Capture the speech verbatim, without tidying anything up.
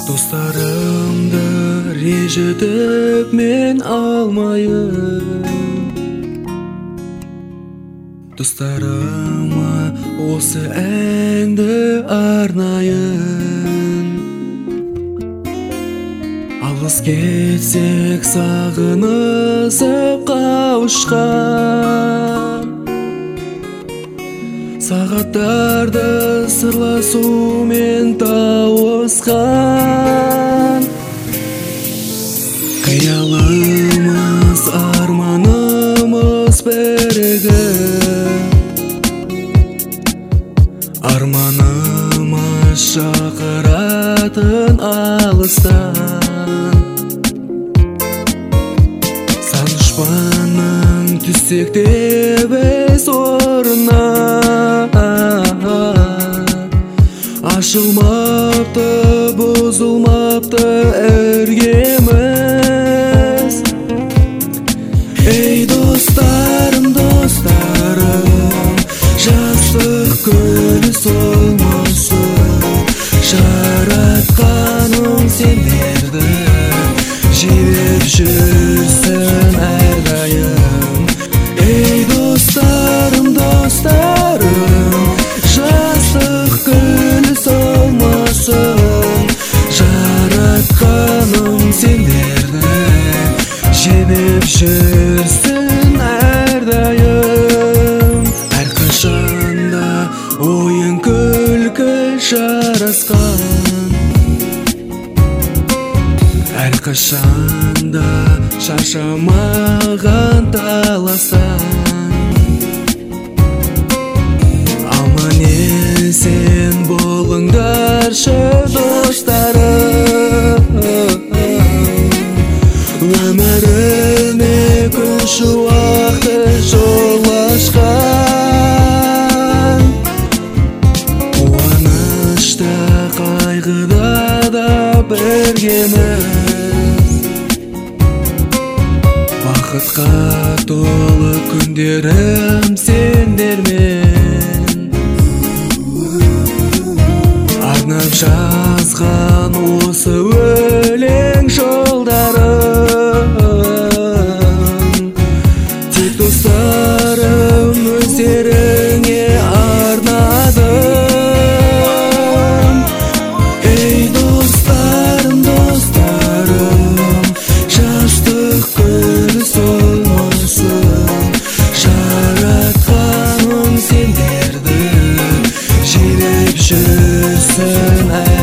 Dostlarımды ренжітіп мен алмайын. Достарыма осы әнді арнайын. Алыс кетсек сағынысып қауышқан, сағаттарды сырласумен тауысқан. Қиялымыз, арманымыз бірігіп, арманымыз шақыратын алыстан. Санышпанның түссек те біз орнына, ашылмапты, бұзылмапты іргеміз. Ей достарым, достарым, жастық күні солмасын. Жаратқаным сендерді жібіп жүрсін әрдайым. Ей достарым, достарым, жастық күні солмасын. Жаратқаным сендерді жібіп жүрсін әрдайым. Әрқашанда ойын күлкі жарасқан, әрқашанда шаршамаған таласан. Аман есен болыңдаршы достарым, өміріме күн шуақты жол ашқан. Қуанышта қайғыда да біргеміз, бақытқа толы күндерім сендермен. Арнап жазған осы өлең жолдарым, тек достарым өздеріңе арнадым. Ей достарым, достарым, жастық күні солмасын. Жаратқаным сендерді жібіп жүрсін